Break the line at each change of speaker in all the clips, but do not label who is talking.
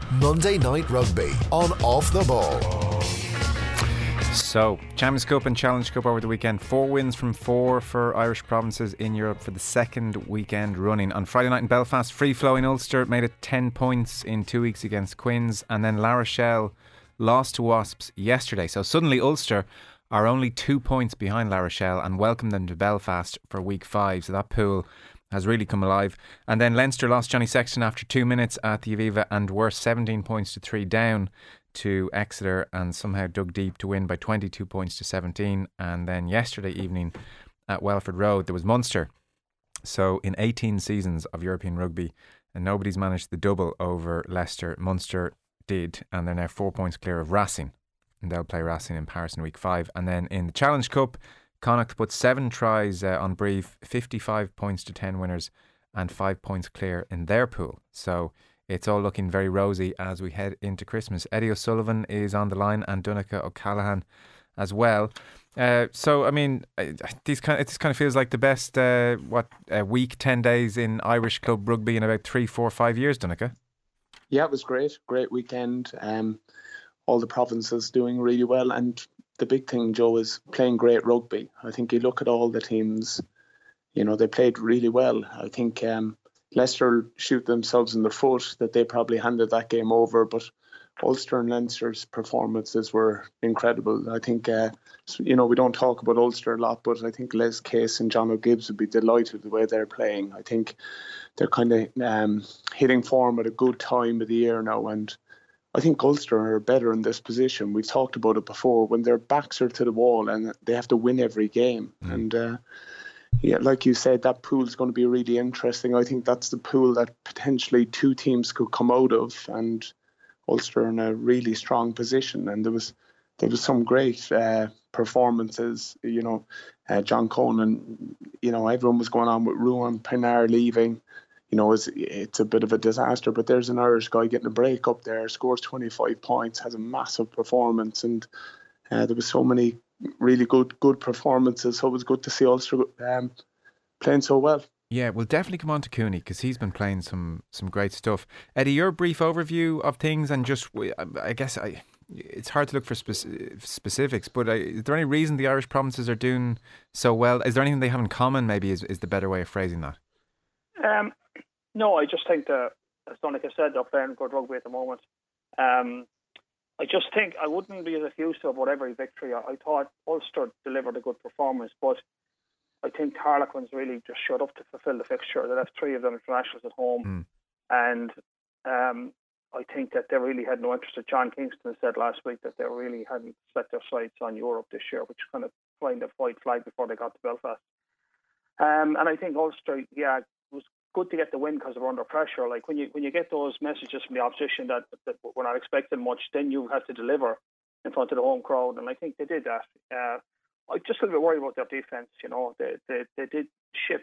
Monday Night Rugby on Off the Ball.
So, Champions Cup and Challenge Cup over the weekend. 4 wins from 4 for Irish provinces in Europe for the second weekend running. On Friday night in Belfast, free-flowing Ulster made it 10 points in 2 weeks against Quins. And then La Rochelle lost to Wasps yesterday. So suddenly Ulster are only 2 points behind La Rochelle and welcome them to Belfast for week 5. So that pool has really come alive. And then Leinster lost Johnny Sexton after 2 minutes at the Aviva and were 17 points to 3 down to Exeter and somehow dug deep to win by 22 points to 17. And then yesterday evening at Welford Road there was Munster. So in 18 seasons of European rugby, and nobody's managed the double over Leicester. Munster did, and they're now 4 points clear of Racing, and they'll play Racing in Paris in week 5. And then in the Challenge Cup, Connacht put 7 tries on Brief, 55 points to 10 winners and 5 points clear in their pool. So it's all looking very rosy as we head into Christmas. Eddie O'Sullivan is on the line and Donncha O'Callaghan as well. So, I mean, it kind of feels like the best, week, 10 days in Irish club rugby in about 3, 4, 5 years, Donncha.
Yeah, it was great. Great weekend. All the provinces doing really well. And the big thing, Joe, is playing great rugby. I think you look at all the teams, they played really well. I think Leicester shoot themselves in the foot that they probably handed that game over, but Ulster and Leinster's performances were incredible. I think, we don't talk about Ulster a lot, but I think Les Case and John O'Gibbs would be delighted with the way they're playing. I think they're kind of hitting form at a good time of the year now, and I think Ulster are better in this position. We've talked about it before, when their backs are to the wall and they have to win every game. And like you said, that pool is going to be really interesting. I think that's the pool that potentially 2 teams could come out of, and Ulster are in a really strong position. And there was some great performances. John Conan. Everyone was going on with Ruan Pinar leaving. It's a bit of a disaster, but there's an Irish guy getting a break up there, scores 25 points, has a massive performance, and there was so many really good performances. So it was good to see Ulster playing so well.
Yeah, we'll definitely come on to Cooney because he's been playing some great stuff. Eddie, your brief overview of things, and just I guess it's hard to look for specifics, but is there any reason the Irish provinces are doing so well? Is there anything they have in common? Maybe is the better way of phrasing that.
No, I just think that, as Donncha said, they're playing good rugby at the moment. I just think I wouldn't be as effusive about every victory. I thought Ulster delivered a good performance, but I think Harlequins really just showed up to fulfil the fixture. They left 3 of them internationals at home, and I think that they really had no interest. John Kingston said last week that they really hadn't set their sights on Europe this year, which kind of flying the white flag before they got to Belfast. And I think Ulster, it was good to get the win because they were under pressure. Like when you get those messages from the opposition that we're not expecting much, then you have to deliver in front of the home crowd, and I think they did that. I'm just a little bit worried about their defence. They did ship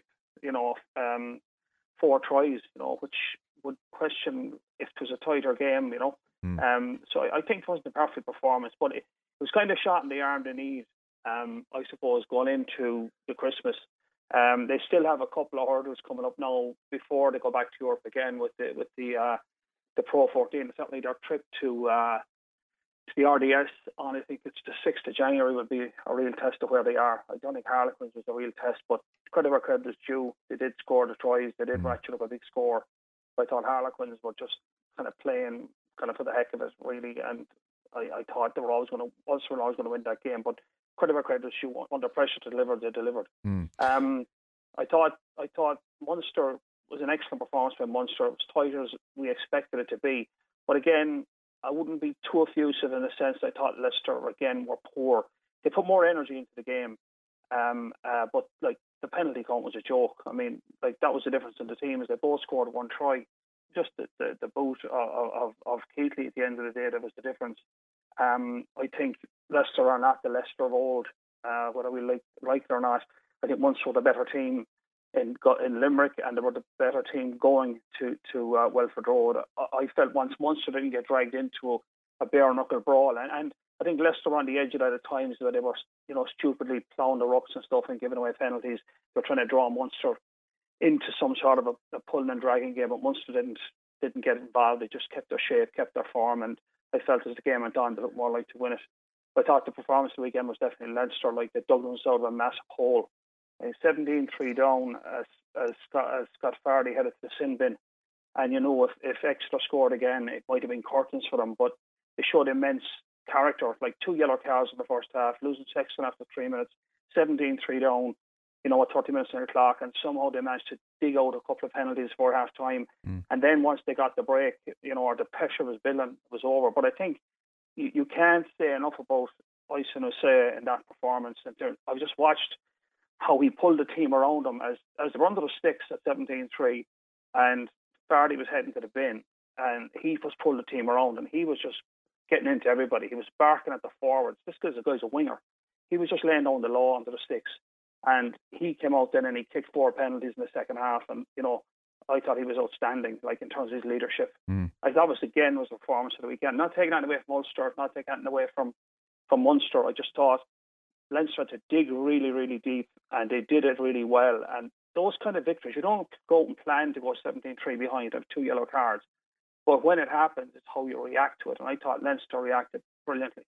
4 tries, which would question if it was a tighter game. So I think it wasn't a perfect performance, but it was kind of shot in the arm they need. I suppose going into the Christmas. They still have a couple of hurdles coming up now before they go back to Europe again with the Pro 14. Certainly their trip to the RDS on, I think it's the 6th of January, will be a real test of where they are. I don't think Harlequins was a real test, but credit where credit is due. They did score the tries. They did ratchet up a big score. I thought Harlequins were just kind of playing kind of for the heck of it, really, and I thought Ulster were always going to win that game, but credit where credit is due. Under pressure to deliver, they delivered. I thought Munster was an excellent performance by Munster. It was tighter as we expected it to be, but again, I wouldn't be too effusive in the sense I thought Leicester again were poor. They put more energy into the game, but like the penalty count was a joke. I mean, like that was the difference in the teams. They both scored 1 try. Just the boot of Keithley at the end of the day, that was the difference. I think Leicester are not the Leicester of old, whether we like it or not. I think Munster were the better team in Limerick, and they were the better team going to Welford Road. I felt once Munster didn't get dragged into a bare knuckle brawl, and I think Leicester were on the edge of that at times where they were, stupidly ploughing the rucks and stuff and giving away penalties. They were trying to draw Munster into some sort of a pulling and dragging game, but Munster didn't didn't get involved. They just kept their shape, kept their form, and I felt as the game went on, they looked more like to win it. But I thought the performance of the weekend was definitely Leinster, like they dug themselves out of a massive hole. 17-3 down as Scott Fardy headed to the sin bin. And, you know, if Exeter scored again, it might have been curtains for them. But they showed immense character, like 2 yellow cards in the first half, losing Sexton after 3 minutes, 17-3 down, you know, at 30 minutes on the clock. And somehow they managed to dig out a couple of penalties for half time. And then once they got the break, you know, or the pressure was building, it was over. But I think you can't say enough about Oisin Osei in that performance. And I've just watched how he pulled the team around him as they were under the sticks at 17-3, and Fardy was heading to the bin, and he just pulled the team around, and he was just getting into everybody. He was barking at the forwards. This guy's a winger. He was just laying down the law under the sticks, and he came out then and he kicked 4 penalties in the second half, and, you know, I thought he was outstanding, like, in terms of his leadership. I thought this again was the performance of the weekend. Not taking anything away from Ulster, not taking anything away from Munster. I just thought Leinster had to dig really, really deep, and they did it really well. And those kind of victories, you don't go out and plan to go 17-3 behind and have 2 yellow cards. But when it happens, it's how you react to it. And I thought Leinster reacted brilliantly.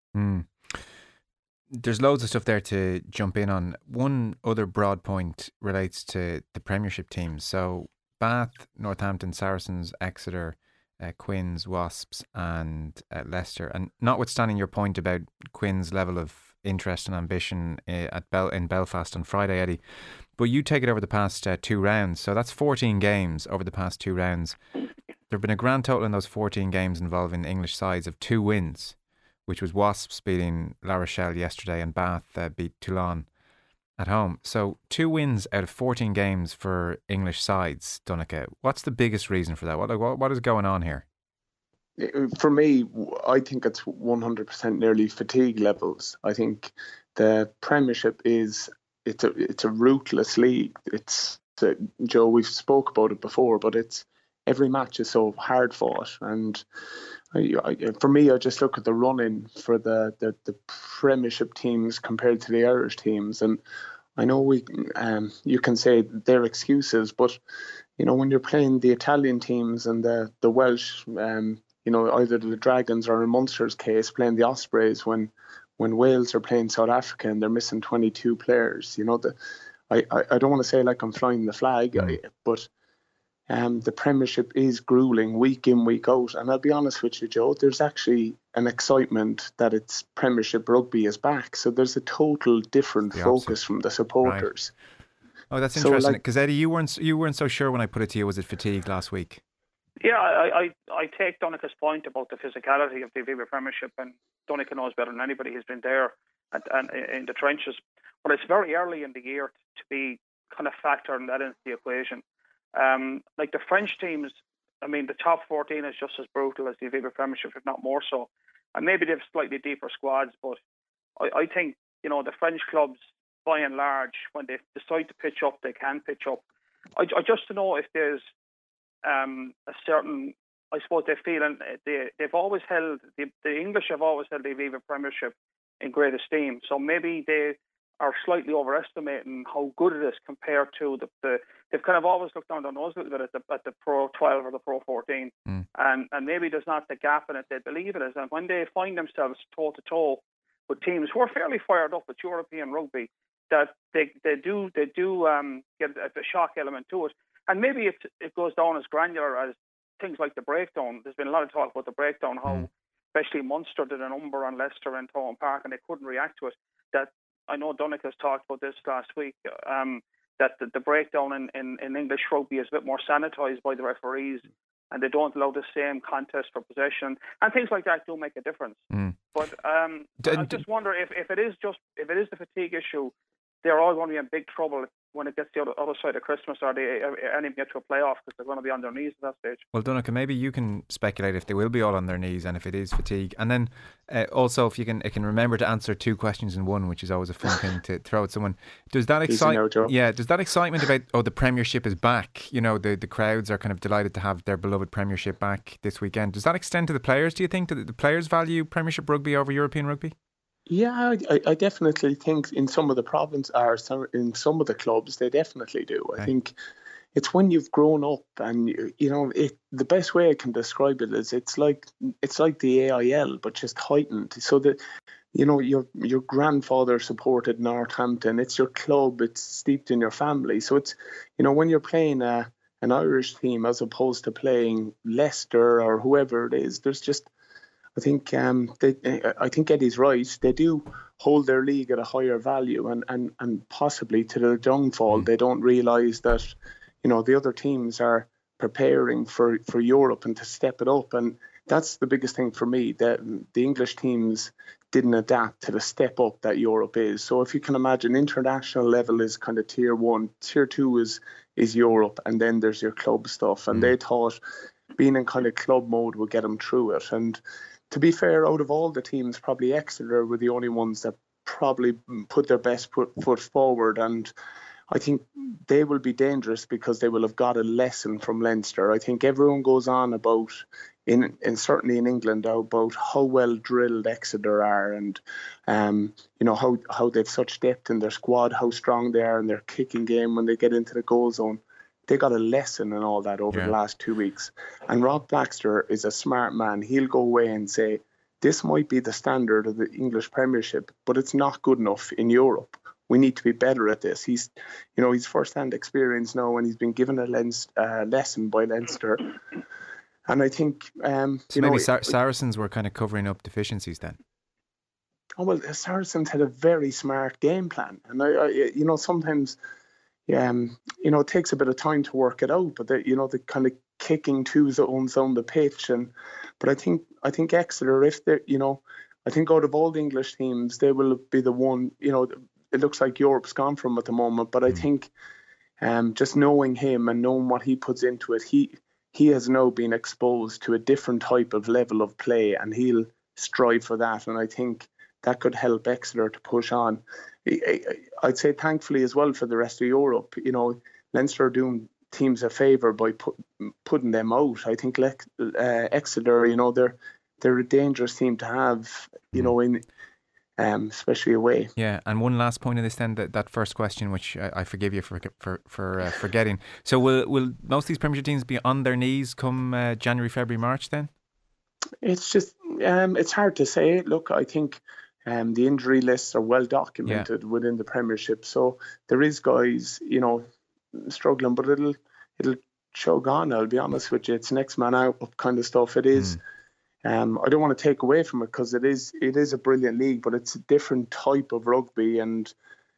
There's loads of stuff there to jump in on. One other broad point relates to the Premiership teams. So Bath, Northampton, Saracens, Exeter, Quins, Wasps and Leicester. And notwithstanding your point about Quins' level of interest and ambition in Belfast on Friday, Eddie, but you take it over the past 2 rounds. So that's 14 games over the past 2 rounds. There have been a grand total in those 14 games involving English sides of 2 wins, which was Wasps beating La Rochelle yesterday and Bath beat Toulon at home. So 2 wins out of 14 games for English sides, Donncha. What's the biggest reason for that? What is going on here?
For me, I think it's 100% nearly fatigue levels. I think the Premiership it's a ruthless league. It's Joe, we've spoke about it before, but it's every match is so hard fought. And for me, I just look at the run-in for the Premiership teams compared to the Irish teams, and I know you can say they're excuses, but you know, when you're playing the Italian teams and the Welsh, you know, either the Dragons or in Munster's case, playing the Ospreys when Wales are playing South Africa and they're missing 22 players. You know, I don't want to say like I'm flying the flag, but the Premiership is grueling week in, week out. And I'll be honest with you, Joe, there's actually an excitement that it's Premiership rugby is back. So there's a total different focus from the supporters.
Right. Oh, that's interesting. Because Eddie, you weren't so sure when I put it to you. Was it fatigue last week?
Yeah, I take Donncha's point about the physicality of the Aviva Premiership, and Donncha knows better than anybody who's been there and in the trenches. But it's very early in the year to be kind of factoring that into the equation. Like the French teams, I mean, the top 14 is just as brutal as the Aviva Premiership, if not more so. And maybe they have slightly deeper squads, but I think, you know, the French clubs, by and large, when they decide to pitch up, they can pitch up. I just don't know if there's a certain, I suppose they feel, and they've always held, the English have always held the Aviva Premiership in great esteem. So maybe they are slightly overestimating how good it is compared to they've kind of always looked down their nose a little bit at the Pro 12 or the Pro 14. And maybe there's not the gap in it they believe it is. And when they find themselves toe-to-toe with teams who are fairly fired up with European rugby, that they do get a shock element to it. And maybe it goes down as granular as things like the breakdown. There's been a lot of talk about the breakdown, how especially Munster did a number on Leicester and Thomond Park and they couldn't react to it. That I know Donncha's talked about this last week, that the breakdown in English rugby is a bit more sanitised by the referees and they don't allow the same contest for possession. And things like that do make a difference. But I just wonder if it is the fatigue issue, they're all going to be in big trouble when it gets the other side of Christmas, or they even get to a playoff, because they're going to be on their knees at that stage.
Well, Donncha, maybe you can speculate if they will be all on their knees and if it is fatigue. And then also, if you can remember to answer 2 questions in one, which is always a fun thing to throw at someone. Does that does that excitement about the Premiership is back? You know, the crowds are kind of delighted to have their beloved Premiership back this weekend. Does that extend to the players? Do you think that the players value Premiership rugby over European rugby?
Yeah, I definitely think in some of the provinces, or in some of the clubs, they definitely do. I think, it's when you've grown up, and the best way I can describe it is it's like the AIL, but just heightened. So that your grandfather supported Northampton. It's your club. It's steeped in your family. So it's when you're playing an Irish team as opposed to playing Leicester or whoever it is, there's just I think Eddie's right. They do hold their league at a higher value, and possibly to their downfall. They don't realise that the other teams are preparing for Europe and to step it up, and that's the biggest thing for me. That the English teams didn't adapt to the step up that Europe is. So if you can imagine, international level is kind of tier 1, tier 2 is Europe, and then there's your club stuff. And they thought being in kind of club mode would get them through it. And to be fair, out of all the teams, probably Exeter were the only ones that probably put their best foot forward. And I think they will be dangerous because they will have got a lesson from Leinster. I think everyone goes on about, certainly in England, about how well drilled Exeter are, and how they've such depth in their squad, how strong they are in their kicking game when they get into the goal zone. They got a lesson in all that over the last 2 weeks. And Rob Baxter is a smart man. He'll go away and say, this might be the standard of the English Premiership, but it's not good enough in Europe. We need to be better at this. He's first-hand experience now, and he's been given a lesson by Leinster. And I think...
Saracens were kind of covering up deficiencies then?
Oh, well, Saracens had a very smart game plan. And, I sometimes... it takes a bit of time to work it out, but the kind of kicking two zones on the pitch, but I think Exeter, if they're, I think out of all the English teams, they will be the one. It looks like Europe's gone from at the moment, but I think, just knowing him and knowing what he puts into it, he has now been exposed to a different type of level of play, and he'll strive for that, and I think that could help Exeter to push on. I'd say thankfully as well for the rest of Europe, Leinster are doing teams a favour by putting them out. I think Exeter, they're a dangerous team to have, in especially away.
Yeah, and one last point of this then, that first question, which I forgive you for forgetting. So will most of these Premiership teams be on their knees come January, February, March then?
It's just, it's hard to say. Look, I think the injury lists are well documented within the Premiership, so there is guys, struggling, but it'll chug on. I'll be honest with you, it's next man out kind of stuff. It is. I don't want to take away from it because it is a brilliant league, but it's a different type of rugby, and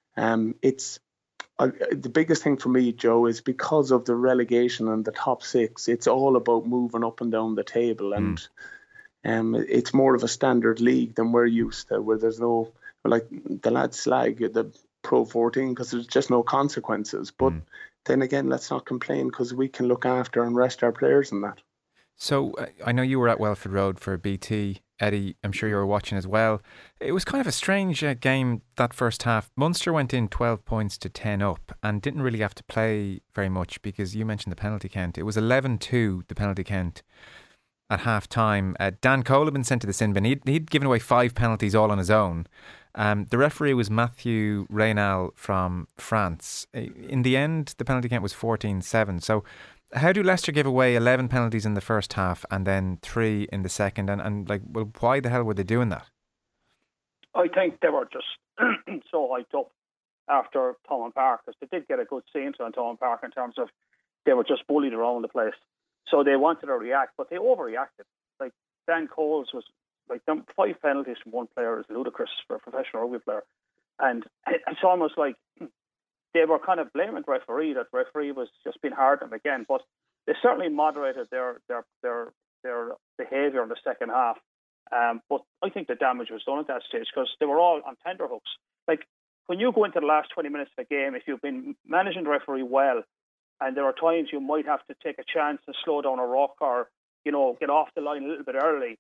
it's the biggest thing for me, Joe, is because of the relegation and the top six. It's all about moving up and down the table, and it's more of a standard league than we're used to, where there's no, like the lads slag the Pro 14 because there's just no consequences. But then again, let's not complain because we can look after and rest our players in that.
So I know you were at Welford Road for BT. Eddie, I'm sure you were watching as well. It was kind of a strange game that first half. Munster went in 12 points to 10 up and didn't really have to play very much because you mentioned the penalty count. It was 11-2, the penalty count at half time. Dan Cole had been sent to the sin bin. He'd given away 5 penalties all on his own. The referee was Mathieu Reynal from France. In the end, the penalty count was 14-7. So how do Leicester give away 11 penalties in the first half and then 3 in the second? And why the hell were they doing that?
I think they were just so hyped up after Thomond Park, because they did get a good scene on Thomond Park in terms of they were just bullied around the place. So they wanted to react, but they overreacted. Like Dan Cole's was like 5 penalties from one player is ludicrous for a professional rugby player, and it's almost like they were kind of blaming the referee, that the referee was just being hard on them again. But they certainly moderated their behaviour in the second half. But I think the damage was done at that stage because they were all on tenterhooks. Like when you go into the last 20 minutes of a game, if you've been managing the referee well, and there are times you might have to take a chance and slow down a ruck or, get off the line a little bit early.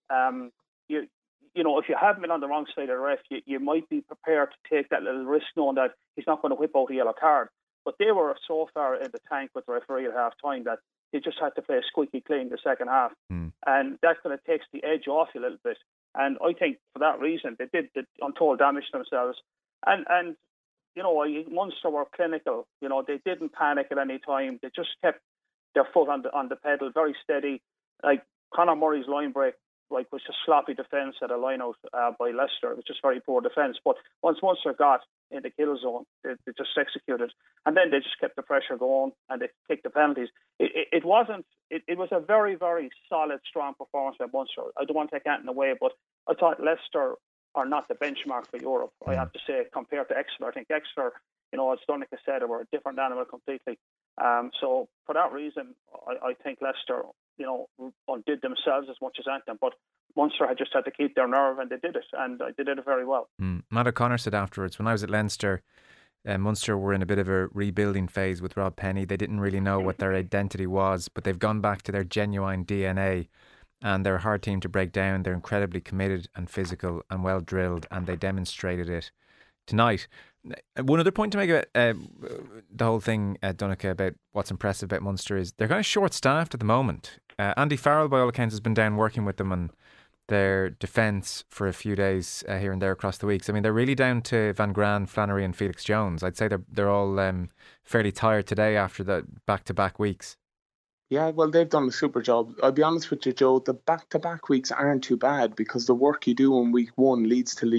If you haven't been on the wrong side of the ref, you might be prepared to take that little risk knowing that he's not going to whip out a yellow card. But they were so far in the tank with the referee at half time that they just had to play squeaky clean the second half. And that kind of takes the edge off you a little bit. And I think for that reason, they did the untold damage to themselves. And Munster were clinical. They didn't panic at any time. They just kept their foot on the pedal, very steady. Like Conor Murray's line break, was just sloppy defence at a line out by Leicester. It was just very poor defence. But once Munster got in the kill zone, they just executed, and then they just kept the pressure going and they kicked the penalties. It was a very, very solid, strong performance by Munster. I don't want to take anything away, but I thought Leicester are not the benchmark for Europe. I have to say, compared to Exeter. I think Exeter, as Donica said, they were a different animal completely. So for that reason, I think Leicester, undid themselves as much as anything. But Munster had just had to keep their nerve, and they did it, and they did it very well.
Matt O'Connor said afterwards, when I was at Leinster, Munster were in a bit of a rebuilding phase with Rob Penny. They didn't really know what their identity was, but they've gone back to their genuine DNA, and they're a hard team to break down. They're incredibly committed and physical and well drilled, and they demonstrated it tonight. One other point to make about the whole thing, Donica, about what's impressive about Munster is they're kind of short-staffed at the moment. Andy Farrell, by all accounts, has been down working with them on their defence for a few days here and there across the weeks. I mean, they're really down to Van Gran, Flannery and Felix Jones. I'd say they're all fairly tired today after the back-to-back weeks.
Yeah, well, they've done a super job. I'll be honest with you, Joe, the back-to-back weeks aren't too bad because the work you do in week one leads to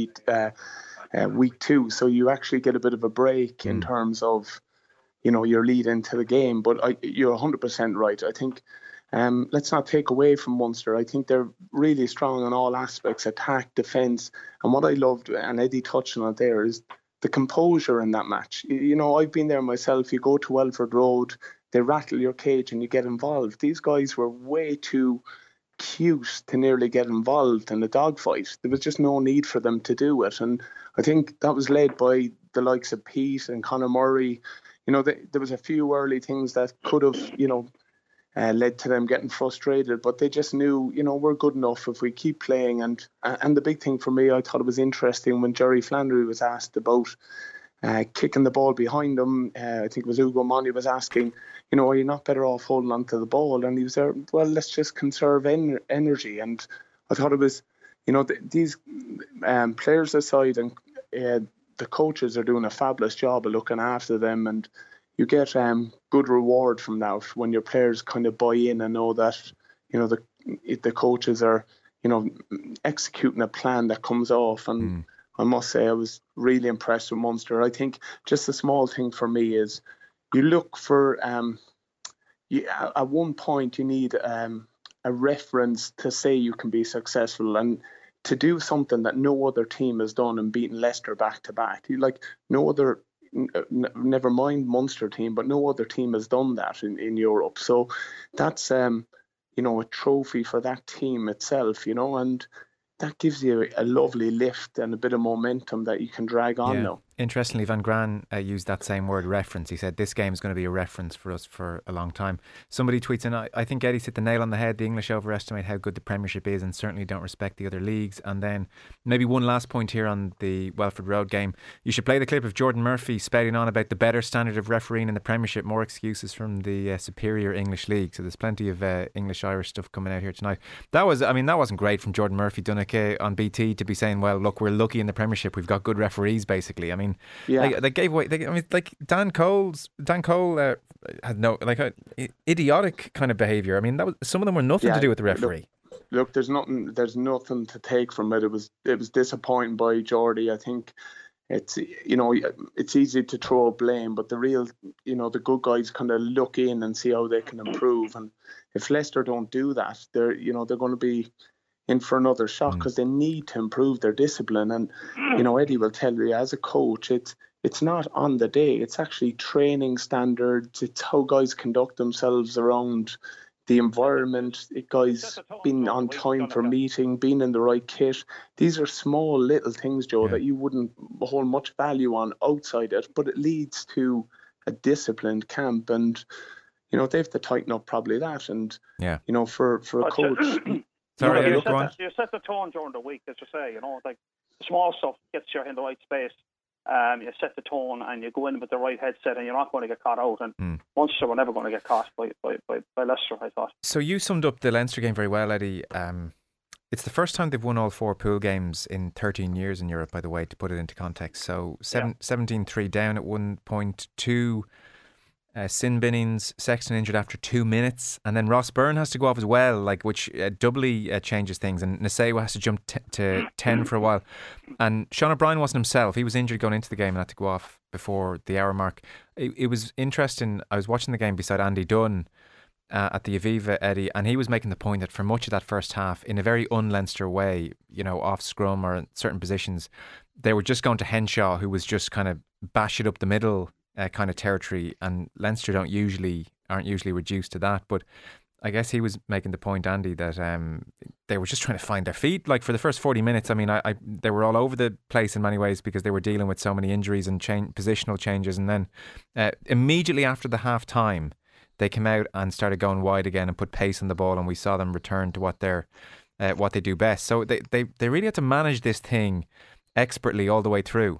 week two. So you actually get a bit of a break in terms of, your lead into the game. But you're 100% right. I think let's not take away from Munster. I think they're really strong on all aspects, attack, defence. And what I loved, and Eddie touched on it there, is the composure in that match. I've been there myself. You go to Welford Road, they rattle your cage and you get involved. These guys were way too cute to nearly get involved in a dogfight. There was just no need for them to do it. And I think that was led by the likes of Pete and Conor Murray. There was a few early things that could have, led to them getting frustrated, but they just knew, we're good enough if we keep playing. And the big thing for me, I thought it was interesting when Jerry Flannery was asked about kicking the ball behind him. I think it was Ugo Monti was asking, are you not better off holding on to the ball? And he was there, well, let's just conserve energy. And I thought it was, these players aside, and the coaches are doing a fabulous job of looking after them, and you get good reward from that when your players kind of buy in and know that the coaches are executing a plan that comes off. And I must say I was really impressed with Munster. I think just a small thing for me is you look for at one point you need a reference to say you can be successful and to do something that no other team has done and beaten Leicester back to back. No other, never mind Munster team, but no other team has done that in Europe. So that's a trophy for that team itself, and that gives you a lovely lift and a bit of momentum that you can drag on now.
Interestingly, Van Gran used that same word, reference. He said this game is going to be a reference for us for a long time. Somebody tweets in, I think Eddie's hit the nail on the head. The English overestimate how good the Premiership is and certainly don't respect the other leagues. And then maybe one last point here on the Welford Road game. You should play the clip of Jordan Murphy spouting on about the better standard of refereeing in the Premiership, more excuses from the superior English league. So there's plenty of English-Irish stuff coming out here tonight. That wasn't great from Jordan Murphy, Donica, on BT to be saying, well, look, we're lucky in the Premiership. We've got good referees, basically. I mean, they gave away. Dan Cole had no idiotic kind of behaviour. I mean, some of them were nothing to do with the referee.
Look, there's nothing to take from it. It was disappointing by Geordie. I think it's easy to throw blame, but the real the good guys kind of look in and see how they can improve. And if Leicester don't do that, they're going to be in for another shock because they need to improve their discipline. And Eddie will tell you, as a coach, it's not on the day. It's actually training standards. It's how guys conduct themselves around the environment. Guys being on time for meeting, being in the right kit. These are small little things, Joe, that you wouldn't hold much value on outside it, but it leads to a disciplined camp. And they have to tighten up probably that. And for a coach.
Sorry, you set the tone during the week, as you say. Like small stuff gets you in the right space. You set the tone and you go in with the right headset, and you're not going to get caught out. And Munster were never going to get caught by Leicester, I thought.
So you summed up the Leinster game very well, Eddie. It's the first time they've won all 4 pool games in 13 years in Europe, by the way, to put it into context. So 17-3 down at 1.2. Sin Binnings, Sexton injured after 2 minutes, and then Ross Byrne has to go off as well, which doubly changes things. And Nasewa has to jump to 10 for a while. And Sean O'Brien wasn't himself; he was injured going into the game and had to go off before the hour mark. It was interesting. I was watching the game beside Andy Dunn at the Aviva, Eddie, and he was making the point that for much of that first half, in a very un-Leinster way, off scrum or in certain positions, they were just going to Henshaw, who was just kind of bash it up the middle. Kind of territory, and Leinster aren't usually reduced to that. But I guess he was making the point, Andy, that they were just trying to find their feet. Like for the first 40 minutes, I mean, they were all over the place in many ways because they were dealing with so many injuries and positional changes. And then immediately after the half time, they came out and started going wide again and put pace on the ball, and we saw them return to what they do best. So they really had to manage this thing expertly all the way through.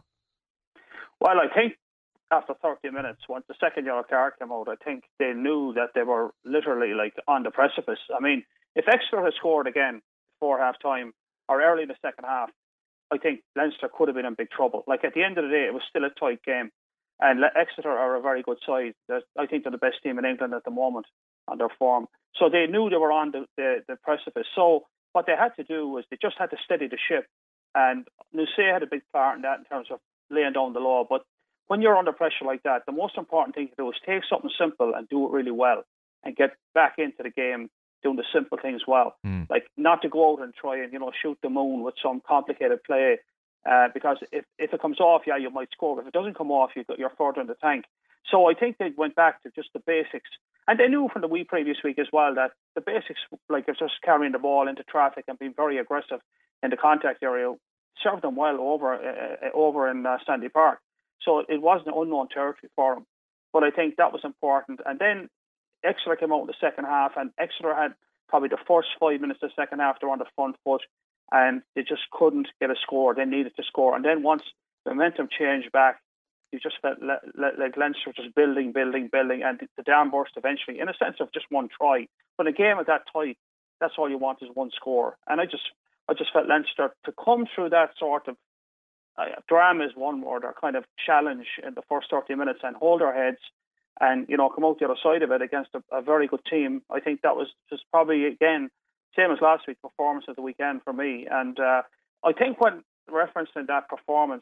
Well, I think after 30 minutes, once the second yellow card came out, I think they knew that they were literally on the precipice. I mean, if Exeter had scored again before half time or early in the second half, I think Leinster could have been in big trouble. At the end of the day, it was still a tight game. And Exeter are a very good side. I think they're the best team in England at the moment on their form. So they knew they were on the precipice. So what they had to do was they just had to steady the ship. And Nusay had a big part in that in terms of laying down the law. But when you're under pressure like that, the most important thing to do is take something simple and do it really well and get back into the game doing the simple things well. Not to go out and try and, shoot the moon with some complicated play because if it comes off, you might score. If it doesn't come off, you're further in the tank. So I think they went back to just the basics. And they knew from the previous week as well that the basics, like just carrying the ball into traffic and being very aggressive in the contact area, served them well over in Stanley Park. So it wasn't unknown territory for them. But I think that was important. And then Exeter came out in the second half, and Exeter had probably the first 5 minutes of the second half, they were on the front foot, and they just couldn't get a score. They needed to score. And then once the momentum changed back, you just felt like Leinster just building, and the dam burst eventually, in a sense of just one try. But a game at that tight, that's all you want is one score. And I just felt Leinster to come through that sort of drama is one word, or kind of challenge in the first 30 minutes and hold our heads and, come out the other side of it against a very good team. I think that was just probably, again, same as last week's performance of the weekend for me. And I think when referencing that performance,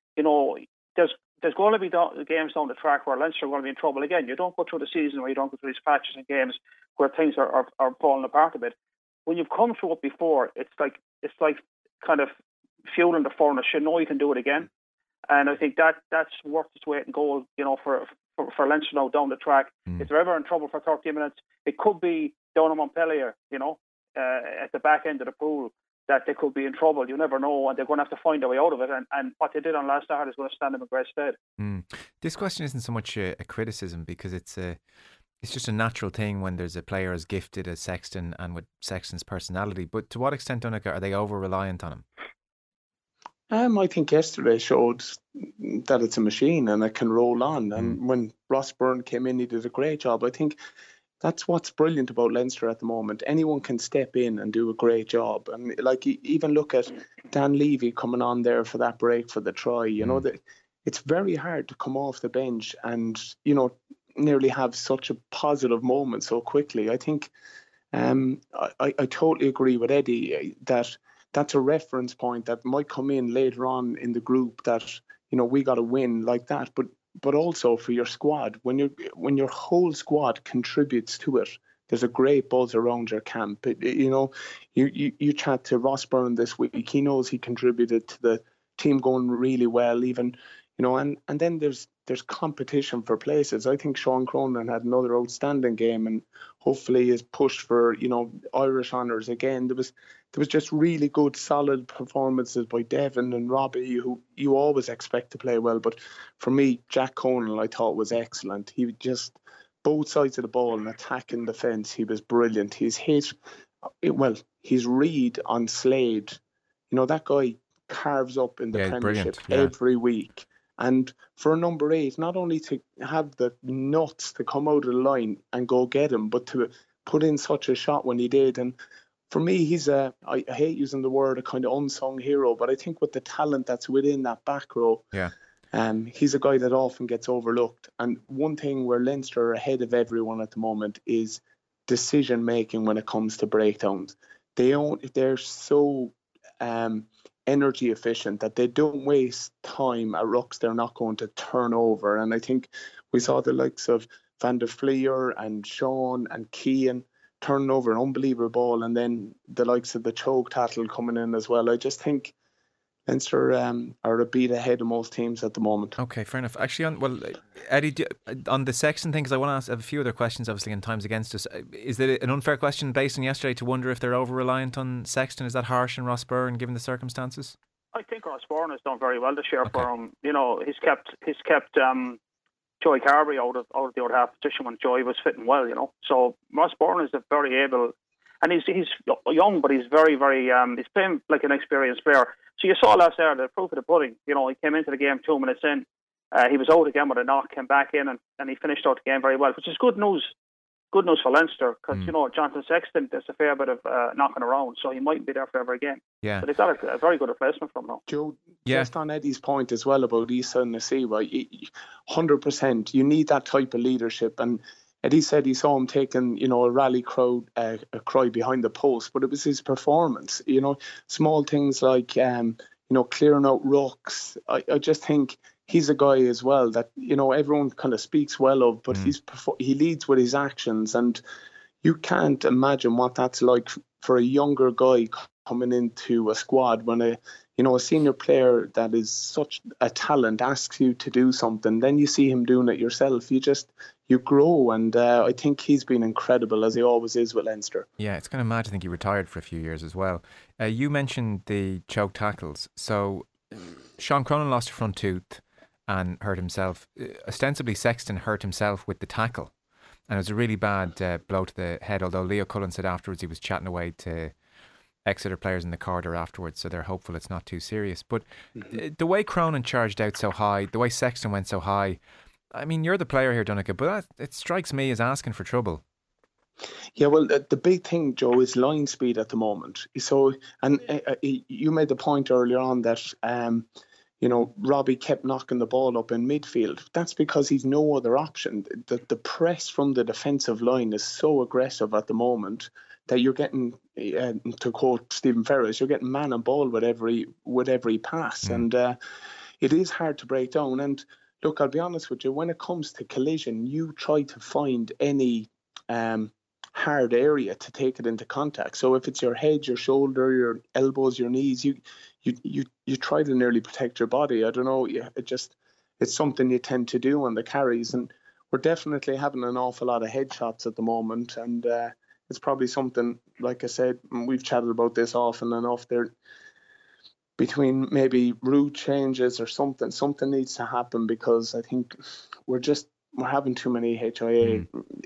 there's going to be games down the track where Leinster are going to be in trouble again. You don't go through the season where you don't go through these patches and games where things are falling apart a bit. When you've come through it before, it's like kind of fuel in the furnace. You know you can do it again, and I think that's worth its weight in gold. For Leinster now down the track. If they're ever in trouble for 30 minutes, it could be down in Montpellier. At the back end of the pool, that they could be in trouble. You never know, and they're going to have to find a way out of it. And what they did on last Saturday is going to stand them in great stead.
This question isn't so much a criticism because it's just a natural thing when there's a player as gifted as Sexton and with Sexton's personality. But to what extent, Donncha, are they over reliant on him?
I think yesterday showed that it's a machine and it can roll on. And when Ross Byrne came in, he did a great job. I think that's what's brilliant about Leinster at the moment. Anyone can step in and do a great job. And even look at Dan Levy coming on there for that break for the try. It's very hard to come off the bench and, nearly have such a positive moment so quickly. I think I totally agree with Eddie that that's a reference point that might come in later on in the group that, we got to win like that. But also for your squad, when your whole squad contributes to it, there's a great buzz around your camp. You chat to Ross Byrne this week. He knows he contributed to the team going really well, even, and then there's competition for places. I think Sean Cronin had another outstanding game and hopefully is pushed for, Irish honours again. There was just really good, solid performances by Devin and Robbie, who you always expect to play well. But for me, Jack Conal, I thought was excellent. He just, both sides of the ball and attack and defence, he was brilliant. His read on Slade, that guy carves up in the Premiership every week. And for a number 8, not only to have the nuts to come out of the line and go get him, but to put in such a shot when he did. And for me, he's I hate using the word a kind of unsung hero, but I think with the talent that's within that back row, he's a guy that often gets overlooked. And one thing where Leinster are ahead of everyone at the moment is decision making when it comes to breakdowns. They're so energy efficient that they don't waste time at rucks they're not going to turn over. And I think we saw the likes of Van der Fleer and Sean and Keane turning over an unbelievable ball, and then the likes of the choke tattle coming in as well. I just think Leinster are a beat ahead of most teams at the moment.
Okay, fair enough. Actually, Eddie, on the Sexton thing, because I want to ask a few other questions, obviously, in times against us. Is it an unfair question based on yesterday to wonder if they're over-reliant on Sexton? Is that harsh on Ross Byrne, given the circumstances?
I think Ross Byrne has done very well this year for him. You know, he's kept Joey Carberry out of the other half position when Joey was fitting well, you know. So Ross Byrne is a very able, and he's young, but he's very, very, he's playing like an experienced player. So you saw last year the proof of the pudding. You know, he came into the game 2 minutes in. He was out again with a knock, came back in, and he finished out the game very well, which is good news. Good news for Leinster, because, you know, Jonathan Sexton, there's a fair bit of knocking around, so he mightn't be there for every game.
Yeah.
But they've got a very good replacement from him now.
Joe, just on Eddie's point as well about Issa and Nasiwa, 100%, you need that type of leadership. And Eddie said he saw him taking, you know, a rally crowd, a cry behind the post, but it was his performance. You know, small things like, you know, clearing out rucks. I just think he's a guy as well that, you know, everyone kind of speaks well of, but he leads with his actions, and you can't imagine what that's like for a younger guy coming into a squad when a senior player that is such a talent asks you to do something. Then you see him doing it yourself. You grow, and I think he's been incredible, as he always is with Leinster.
Yeah, it's kind of mad to think he retired for a few years as well. You mentioned the choke tackles. So Sean Cronin lost a front tooth and hurt himself. Ostensibly, Sexton hurt himself with the tackle, and it was a really bad blow to the head, although Leo Cullen said afterwards he was chatting away to Exeter players in the corridor afterwards, so they're hopeful it's not too serious. But the way Cronin charged out so high, the way Sexton went so high, I mean, you're the player here, Donncha, but it strikes me as asking for trouble.
Yeah, well, the big thing, Joe, is line speed at the moment. So, and you made the point earlier on that you know, Robbie kept knocking the ball up in midfield. That's because he's no other option. The press from the defensive line is so aggressive at the moment that you're getting, to quote Stephen Ferris, you're getting man and ball with every pass. And it is hard to break down. And look, I'll be honest with you, when it comes to collision, you try to find any hard area to take it into contact. So if it's your head, your shoulder, your elbows, your knees, you try to nearly protect your body. I don't know. It's something you tend to do on the carries, and we're definitely having an awful lot of headshots at the moment. And it's probably something, like I said, we've chatted about this often enough. There, between maybe route changes or something needs to happen, because I think we're having too many HIA.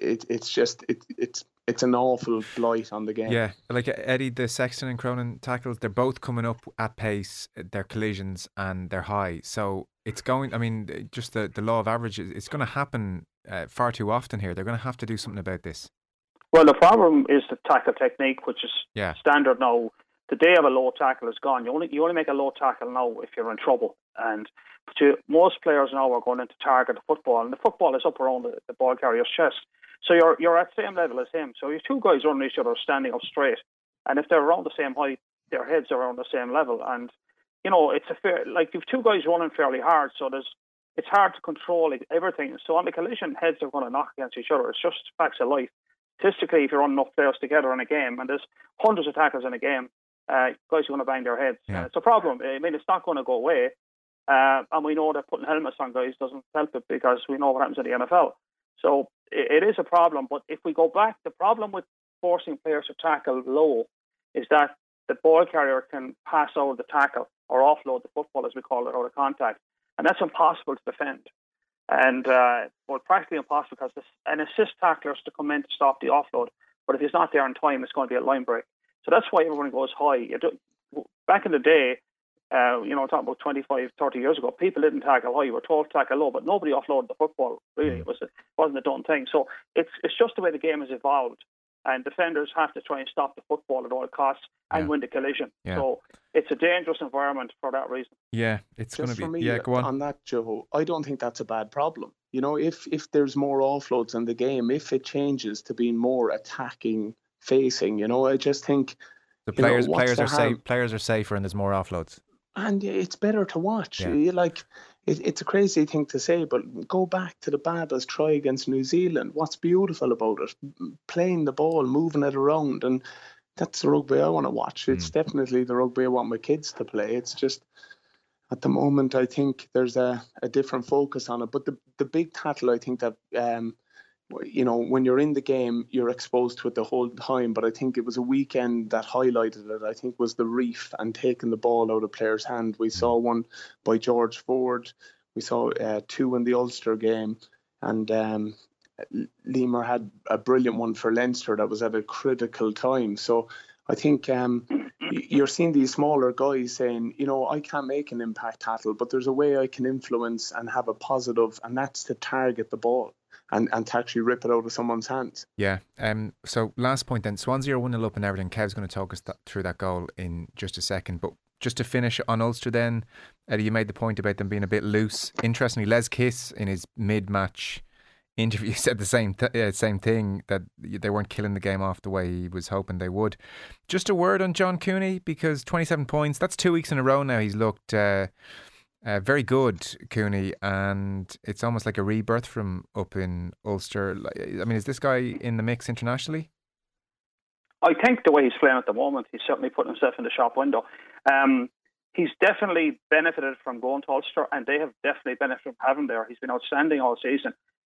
It's an awful blight on the game.
Yeah, like Eddie, the Sexton and Cronin tackles, they're both coming up at pace, they're collisions and they're high. So it's going, I mean, just the law of averages, it's going to happen far too often here. They're going to have to do something about this. Well,
the problem is the tackle technique, which is standard now. The day of a low tackle is gone. You only make a low tackle now if you're in trouble. And most players now are going into target the football, and the football is up around the ball carrier's chest. So you're at the same level as him. So you have two guys running each other standing up straight, and if they're around the same height, their heads are around the same level. And you know, it's a fair, like you've two guys running fairly hard, so it's hard to control everything. So on the collision, heads are going to knock against each other. It's just facts of life. Statistically, if you run enough players together in a game, and there's hundreds of tackles in a game, guys are going to bang their heads.
Yeah.
It's a problem. I mean, it's not going to go away. And we know that putting helmets on guys doesn't help it, because we know what happens in the NFL. So it is a problem. But if we go back, the problem with forcing players to tackle low is that the ball carrier can pass out the tackle or offload the football, as we call it, out of contact. And that's impossible to defend. And practically impossible, because an assist tackler is to come in to stop the offload. But if he's not there in time, it's going to be a line break. So that's why everyone goes high. Back in the day, talking about 25, 30 years ago, people didn't tackle high. You were told to tackle low, but nobody offloaded the football, really. It wasn't a done thing. So it's just the way the game has evolved. and defenders have to try and stop the football at all costs and win the collision.
Yeah.
So it's a dangerous environment for that reason.
Yeah, it's going to be.
For me,
Go on
that, Joe. I don't think that's a bad problem. You know, if there's more offloads in the game, if it changes to being more attacking facing, you know, I just think
the players are safer and there's more offloads.
And it's better to watch.
Yeah.
It's a crazy thing to say, but go back to the Babas try against New Zealand. What's beautiful about it? Playing the ball, moving it around, and that's the rugby I want to watch. It's definitely the rugby I want my kids to play. It's just, at the moment, I think there's a different focus on it. But the big tattle, I think that, you know, when you're in the game, you're exposed to it the whole time. But I think it was a weekend that highlighted it, I think, was the reef and taking the ball out of players' hand. We saw one by George Ford. We saw 2 in the Ulster game. And Lemur had a brilliant one for Leinster that was at a critical time. So I think you're seeing these smaller guys saying, you know, I can't make an impact tackle, but there's a way I can influence and have a positive, and that's to target the ball and to actually rip it out of someone's hands.
Yeah. So last point then, Swansea are 1-0 up in Everton. Kev's going to talk us through that goal in just a second. But just to finish on Ulster then, Eddie, you made the point about them being a bit loose. Interestingly, Les Kiss in his mid-match interview said the same thing, that they weren't killing the game off the way he was hoping they would. Just a word on John Cooney, because 27 points, that's 2 weeks in a row now he's looked very good, Cooney, and it's almost like a rebirth from up in Ulster. I mean, is this guy in the mix internationally?
I think the way he's playing at the moment, he's certainly putting himself in the shop window. He's definitely benefited from going to Ulster, and they have definitely benefited from having him there. He's been outstanding all season.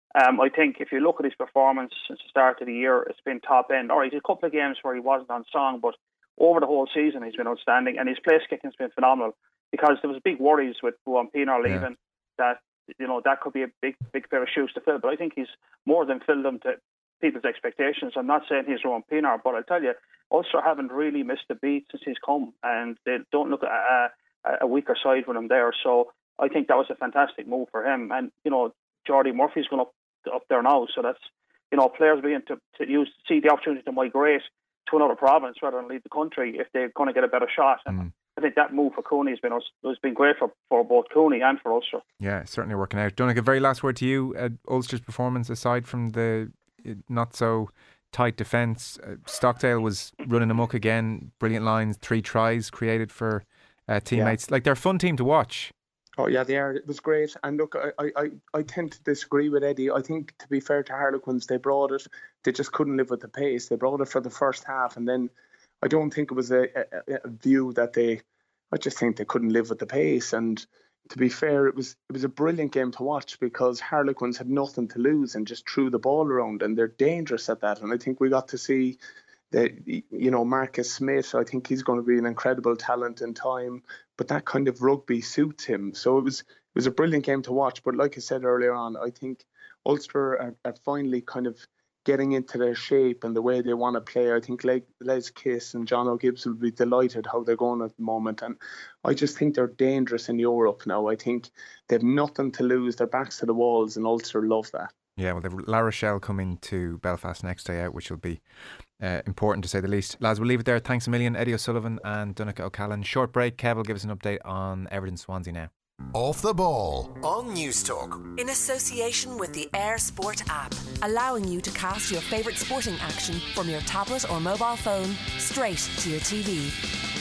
I think if you look at his performance since the start of the year, it's been top end. Or he's a couple of games where he wasn't on song, but over the whole season he's been outstanding, and his place kicking's been phenomenal, because there was big worries with Ruan Pienaar leaving that, you know, that could be a big pair of shoes to fill. But I think he's more than filled them to people's expectations. I'm not saying he's Ruan Pienaar, but I'll tell you, Ulster haven't really missed a beat since he's come, and they don't look at a weaker side with him there. So I think that was a fantastic move for him. And, you know, Jordy Murphy's going up there now, so that's, you know, players being to see the opportunity to migrate to another province rather than leave the country if they're going to get a better shot. And I think that move for Cooney has been great for both Cooney and for Ulster. Yeah,
certainly working out. Donnacha, a very last word to you. Ulster's performance, aside from the not so tight defence, Stockdale was running amok again. Brilliant lines, 3 tries created for teammates. Like, they're a fun team to watch.
Oh yeah, they are. It was great. And look, I tend to disagree with Eddie. I think, to be fair to Harlequins, they brought it. They just couldn't live with the pace. They brought it for the first half, and then I don't think it was a view that I just think they couldn't live with the pace. And to be fair, it was a brilliant game to watch, because Harlequins had nothing to lose and just threw the ball around, and they're dangerous at that. And I think we got to see that, you know, Marcus Smith, I think he's going to be an incredible talent in time, but that kind of rugby suits him. So it was a brilliant game to watch. But like I said earlier on, I think Ulster are finally kind of getting into their shape and the way they want to play. I think Les Kiss and John O'Gibbs will be delighted how they're going at the moment. And I just think they're dangerous in Europe now. I think they've nothing to lose. Their backs to the walls, and Ulster love that.
Yeah, well, they've La Rochelle coming to Belfast next day out, which will be important to say the least. Lads, we'll leave it there. Thanks a million, Eddie O'Sullivan and Donnacha O'Callaghan. Short break. Kev will give us an update on Everton Swansea now.
Off the Ball on Newstalk,
in association with the Air Sport app, allowing you to cast your favourite sporting action from your tablet or mobile phone straight to your TV.